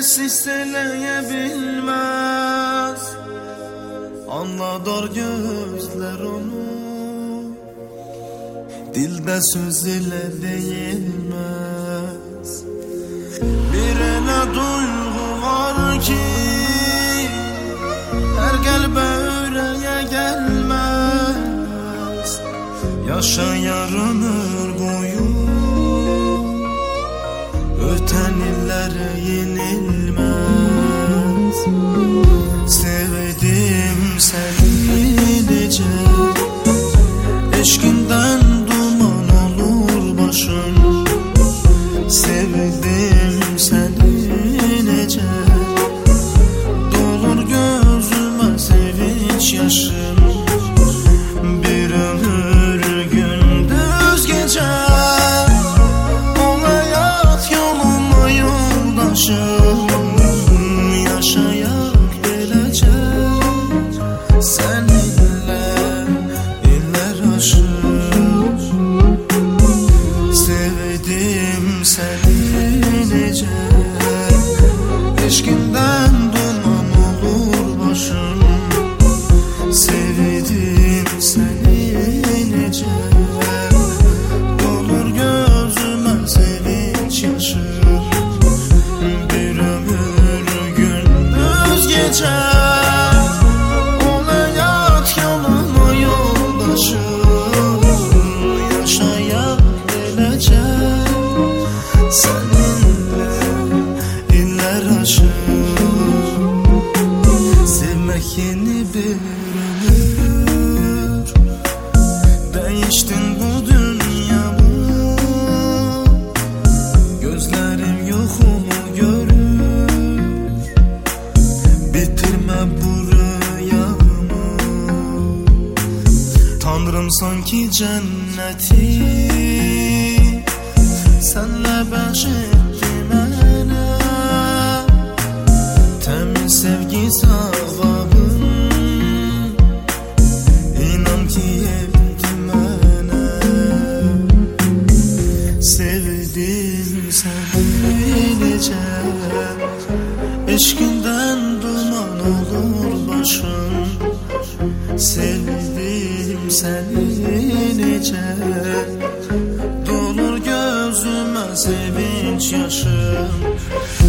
Tesis eleyebilmez, anladar gözler onu, dilde söz ile değilmez. Bir ele duygu var ki her kalbe yüreğe gelmez. Yaşayar ömür boyu, öten illere yenilmez. Sevdim seni nece, eşkinden duman olur başım. Sevdim seni nece, dolur gözüme sevinç yaşım. Bir ömür gündüz gece ol hayat yoluma yoldaşım. Yaşayak belece seninle iller aşır. Sevdim seni nece, eşkinden duman olur başım. Sevdim seni nece, dolur gözüme sevinç yaşım. Bir ömür gündüz gece ol hayat yoluma yoldaşım. Yaşayak belece seninle iller aşır. Sevmek yeni bir ömür, değiştin bu dünyamı. Gözlerim yokumu görür, bitirme bu rüyamı. Tanrım sanki cenneti senle bəxşetti mənə. Təmiz sevgi savabın, inan ki yetdi mənə. Sevdim səni necə, eşkindən duman olur başım. Sevdim səni necə, dolur gözüme sevinç yaşım.